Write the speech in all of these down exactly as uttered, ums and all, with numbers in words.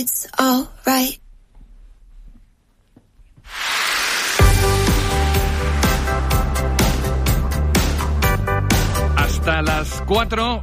it's alright. Hasta las cuatro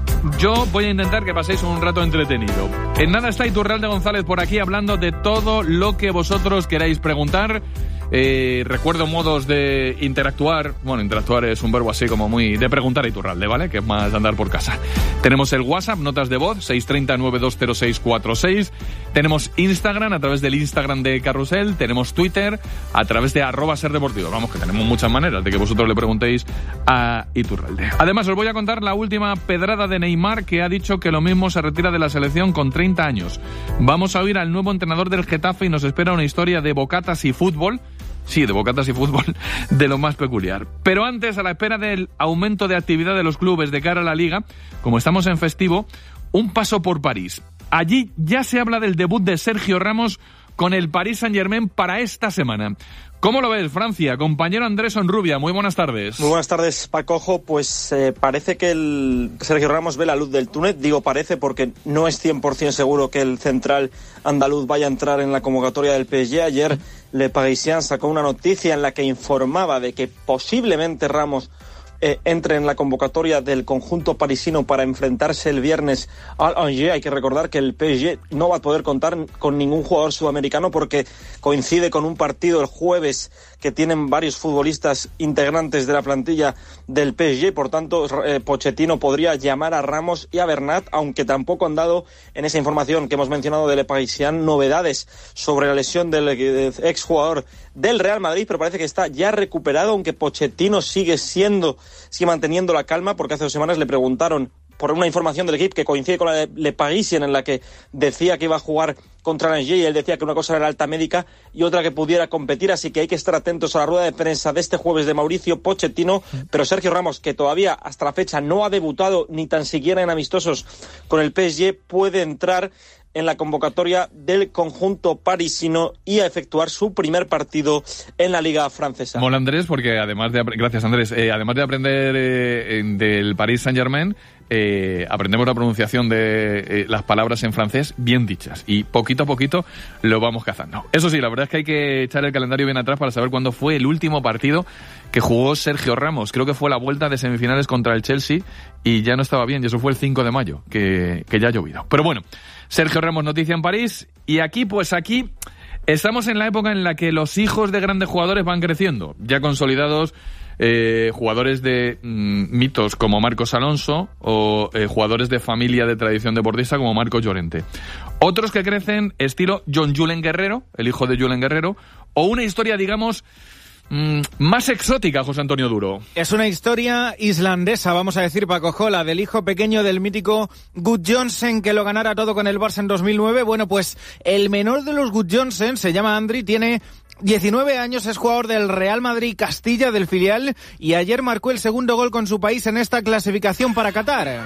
yo voy a intentar que paséis un rato entretenido. En nada está Iturralde González por aquí hablando de todo lo que vosotros queráis preguntar. Eh, recuerdo modos de interactuar. Bueno, interactuar es un verbo así como muy de preguntar a Iturralde, ¿vale? Que es más andar por casa. Tenemos el WhatsApp, notas de voz, seis tres cero nueve dos cero seis cuatro seis. Tenemos Instagram a través del Instagram de Carrusel. Tenemos Twitter a través de arroba ser deportivo. Vamos, que tenemos muchas maneras de que vosotros le preguntéis a Iturralde. Además, os voy a contar la última pedrada de Neymar, que ha dicho que lo mismo se retira de la selección con treinta años. Vamos a oír al nuevo entrenador del Getafe y nos espera una historia de bocatas y fútbol. Sí, de bocatas y fútbol, de lo más peculiar. Pero antes, a la espera del aumento de actividad de los clubes de cara a la Liga, como estamos en festivo, un paso por París. Allí ya se habla del debut de Sergio Ramos con el Paris Saint-Germain para esta semana. ¿Cómo lo ves, Francia? Compañero Andrés Onrubia, muy buenas tardes. Muy buenas tardes, Pacojo. Pues eh, parece que el Sergio Ramos ve la luz del túnel. Digo parece porque no es cien por ciento seguro que el central andaluz vaya a entrar en la convocatoria del P S G. Ayer Le Parisien sacó una noticia en la que informaba de que posiblemente Ramos Eh, entre en la convocatoria del conjunto parisino para enfrentarse el viernes al Angers. Hay que recordar que el P S G no va a poder contar con ningún jugador sudamericano porque coincide con un partido el jueves que tienen varios futbolistas integrantes de la plantilla del P S G. Por tanto, eh, Pochettino podría llamar a Ramos y a Bernat, aunque tampoco han dado en esa información que hemos mencionado de Le Parisien novedades sobre la lesión del eh, exjugador del Real Madrid, pero parece que está ya recuperado, aunque Pochettino sigue siendo, sigue manteniendo la calma, porque hace dos semanas le preguntaron por una información del equipo que coincide con la de Le Parisien, en la que decía que iba a jugar contra el Angers y él decía que una cosa era la alta médica y otra que pudiera competir, así que hay que estar atentos a la rueda de prensa de este jueves de Mauricio Pochettino. Pero Sergio Ramos, que todavía hasta la fecha no ha debutado ni tan siquiera en amistosos con el P S G, puede entrar en la convocatoria del conjunto parisino y a efectuar su primer partido en la Liga francesa. Mola, Andrés, porque además de... Gracias, Andrés. Eh, además de aprender eh, del Paris Saint-Germain, eh, aprendemos la pronunciación de eh, las palabras en francés bien dichas. Y poquito a poquito lo vamos cazando. Eso sí, la verdad es que hay que echar el calendario bien atrás para saber cuándo fue el último partido que jugó Sergio Ramos. Creo que fue la vuelta de semifinales contra el Chelsea y ya no estaba bien. Y eso fue el cinco de mayo, que, que ya ha llovido. Pero bueno, Sergio Ramos, noticia en París. Y aquí, pues aquí, estamos en la época en la que los hijos de grandes jugadores van creciendo. Ya consolidados, eh, jugadores de mm, mitos como Marcos Alonso o eh, jugadores de familia de tradición deportista como Marcos Llorente. Otros que crecen estilo John Julen Guerrero, el hijo de Julen Guerrero, o una historia, digamos, Mm, más exótica, José Antonio Duro. Es una historia islandesa, vamos a decir, Paco Jola, del hijo pequeño del mítico Gudjohnsen, que lo ganara todo con el Barça en dos mil nueve. Bueno, pues el menor de los Gudjohnsen se llama Andri, tiene diecinueve años, es jugador del Real Madrid Castilla, del filial, y ayer marcó el segundo gol con su país en esta clasificación para Qatar.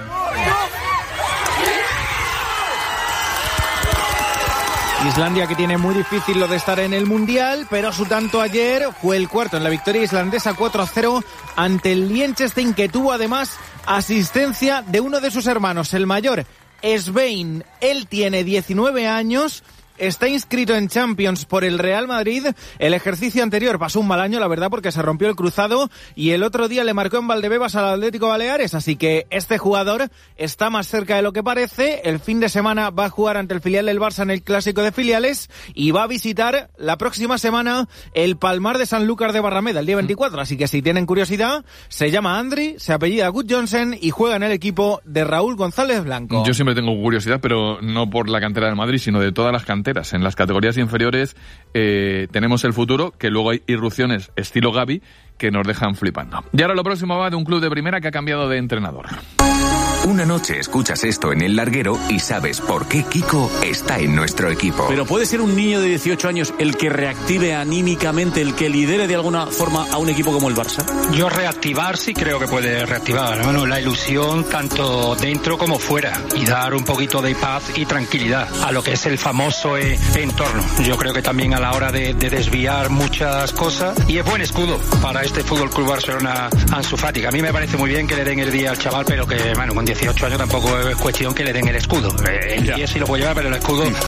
Islandia, que tiene muy difícil lo de estar en el Mundial, pero su tanto ayer fue el cuarto en la victoria islandesa cuatro a cero ante el Liechtenstein, que tuvo además asistencia de uno de sus hermanos, el mayor, Svein. Él tiene diecinueve años, está inscrito en Champions por el Real Madrid. El ejercicio anterior pasó un mal año, la verdad, porque se rompió el cruzado y el otro día le marcó en Valdebebas al Atlético Baleares, así que este jugador está más cerca de lo que parece. El fin de semana va a jugar ante el filial del Barça en el Clásico de Filiales y va a visitar la próxima semana el Palmar de Sanlúcar de Barrameda el día veinticuatro, así que si tienen curiosidad, se llama Andri, se apellida Gudjohnsen y juega en el equipo de Raúl González Blanco. Yo siempre tengo curiosidad, pero no por la cantera del Madrid, sino de todas las canteras. En las categorías inferiores eh, tenemos el futuro, que luego hay irrupciones estilo Gavi que nos dejan flipando. Y ahora lo próximo va de un club de primera que ha cambiado de entrenador. Una noche escuchas esto en El Larguero y sabes por qué Kiko está en nuestro equipo. Pero puede ser un niño de dieciocho años el que reactive anímicamente, el que lidere de alguna forma a un equipo como el Barça. Yo reactivar sí creo que puede reactivar, bueno, la ilusión tanto dentro como fuera y dar un poquito de paz y tranquilidad a lo que es el famoso eh, entorno. Yo creo que también a la hora de, de desviar muchas cosas, y es buen escudo para este Fútbol Club Barcelona Ansu Fati. A mí me parece muy bien que le den el día al chaval, pero que bueno, con dieciocho años tampoco es cuestión que le den el escudo. El diez sí lo puede llevar, pero el escudo